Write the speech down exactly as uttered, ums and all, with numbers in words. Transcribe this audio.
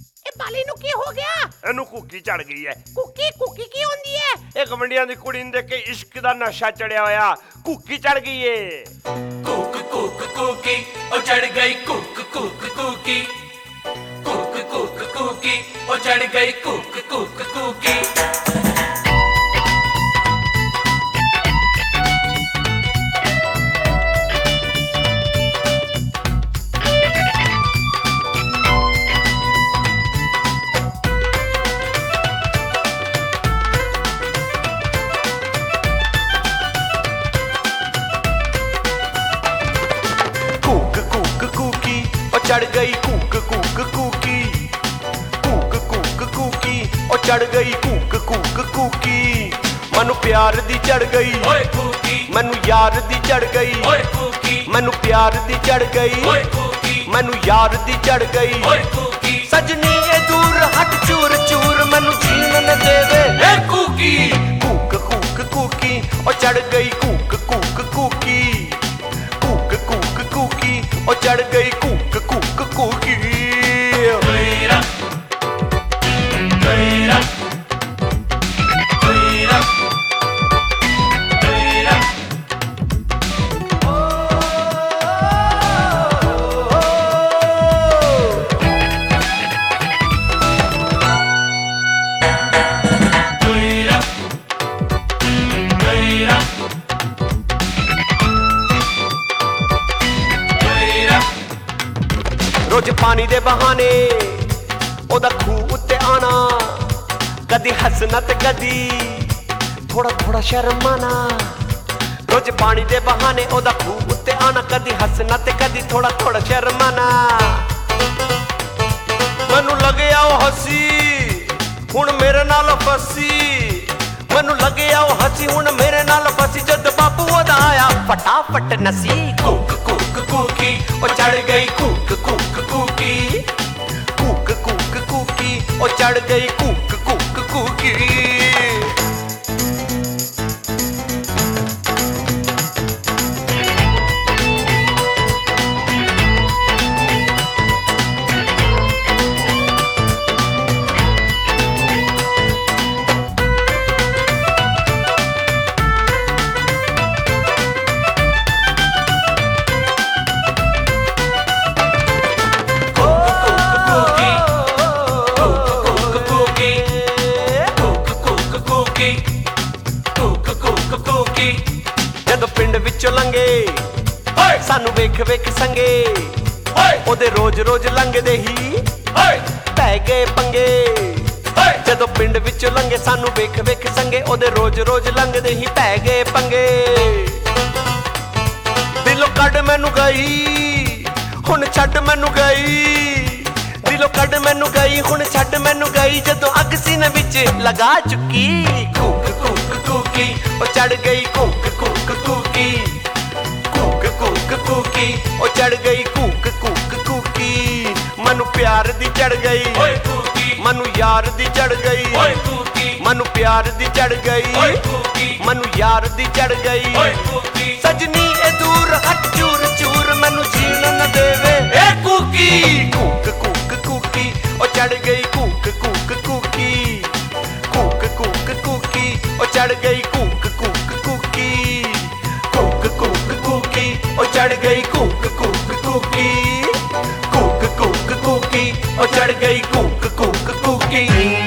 ਬਾਲੀ ਨੂੰ ਕੀ ਹੋ ਗਿਆ? ਇਹਨੂੰ ਕੁੱਕੀ ਚੜ ਗਈ ਹੈ। ਕੁੱਕੀ ਕੁੱਕੀ ਕੀ ਹੁੰਦੀ ਹੈ? ਇਹ ਗਵੰਡੀਆਂ ਦੀ ਕੁੜੀ ਨੂੰ ਦੇਖ ਕੇ ਇਸ਼ਕ ਦਾ ਨਸ਼ਾ ਚੜਿਆ ਹੋਇਆ ਕੁੱਕੀ ਚੜ ਗਈ ਏ। ਕੁੱਕ ਕੁੱਕ ਕੁੱਕੀ ਉਹ ਚੜ ਗਈ ਕੁੱਕ ਕੁੱਕ ਕੁੱਕੀ ਕੁੱਕ ਕੁੱਕ ਕੁੱਕੀ ਉਹ ਚੜ ਗਈ ਕੁੱਕ ਕੁੱਕ ਕੁੱਕੀ चढ़ गई कूक कूक कूकी कूक कूक कूकी और चढ़ गई कूक कूक कूकी मैनू प्यार दी चढ़ गई ओए कूकी मैनू यार दी चढ़ गई ओए कूकी मैनू प्यार दी चढ़ गई ओए कूकी मैनू यार दी चढ़ गई ओए कूकी सजनी ए दूर हट चूर चूर मैनू जीन न देवे ए कूकी कूक कूक कूकी और चढ़ गई कूक कूक कूकी कूक कूक कूकी और चढ़ गई कूक कूक कूकी गैरा गैरा गैरा गैरा गैरा रोज पानी दे बहाने ओदा खूह उत्ते आना कदी हसना ते कदी थोड़ा थोड़ा शर्माना रोज पानी दे बहाने ओदा खूह उत्ते आना कदी हसना ते कदी थोड़ा थोड़ा शर्माना मैनू लगे आओ हसी हुण मेरे नाल फसी मैनू लगे आओ हसी हुण मेरे नाल फसी जद बापू ओदा आया फटाफट नसी कुक कुक कुकी और चढ़ गई कूक कूक कूकी कूक कूक कूकी और चढ़ गई कूक कूक कूकी ਜਦੋਂ ਪਿੰਡ ਵਿੱਚੋਂ ਲੰਗੇ ਸਾਨੂੰ ਵੇਖ ਵੇਖ ਸੰਗੇ ਉਹਦੇ ਰੋਜ਼ ਰੋਜ਼ ਲੰਘਦੇ ਹੀ ਪੈ ਗਏ ਪੰਗੇ ਜਦੋਂ ਪਿੰਡ ਵਿੱਚੋਂ ਲੰਗੇ ਸਾਨੂੰ ਵੇਖ ਵੇਖ ਸੰਗੇ ਉਹਦੇ ਰੋਜ਼ ਰੋਜ਼ ਲੰਘਦੇ ਹੀ ਪੈ ਗਏ ਪੰਗੇ ਦਿਲੋਂ ਕੱਢ ਮੈਨੂੰ ਗਈ ਹੁਣ ਛੱਡ ਮੈਨੂੰ ਗਈ ਦਿਲੋਂ ਕੱਢ ਮੈਨੂੰ ਗਈ ਹੁਣ ਛੱਡ ਮੈਨੂੰ ਗਈ ਜਦੋਂ ਅੱਗ ਸੀਨੇ ਵਿੱਚ ਲਗਾ ਚੁੱਕੀ ਕੂਕ ਕੂਕ ਕੂਕੀ ਉਹ ਚੜ ਗਈ ਕੂਕ ਕੂਕ ਕੂਕੀ ਕੂਕ ਕੂਕ ਕੂਕੀ ਉਹ ਚੜ ਗਈ ਕੂਕ ਕੂਕ ਕੂਕੀ ਮੈਨੂੰ ਪਿਆਰ ਦੀ ਚੜ ਗਈ ओए कूकी ਮੈਨੂੰ ਯਾਰ ਦੀ ਚੜ ਗਈ ओए कूकी ਮੈਨੂੰ ਪਿਆਰ ਦੀ ਚੜ ਗਈ ओए कूकी ਮੈਨੂੰ ਯਾਰ ਦੀ ਚੜ ਗਈ ओए कूकी ਸਜਨੀ ਇਹ ਦੂਰ ਹਟ ਚੂਰ ਚੂਰ ਮੈਨੂੰ ਜੀਣ ਨਾ ਦੇਵੇ ए कूकी ਕੂਕ ਕੂਕ ਕੂਕੀ ਉਹ ਚੜ ਗਈ ਕੂਕ ਕੂਕ ਕੂਕੀ ਕੂਕ ਕੂਕ ਕੂਕੀ ਉਹ ਚੜ ਗਈ ਕੂਕ ਕੂਕ ਕੂਕੀ ਕੂਕ ਕੂਕ ਕੂਕੀ ਉਹ ਚੜ ਗਈ ਕੂਕ ਕੂਕ ਕੂਕੀ ਕੂਕ ਕੂਕ ਕੂਕੀ ਉਹ ਚੜ ਗਈ ਕੂਕ ਕੂਕ ਕੂਕੀ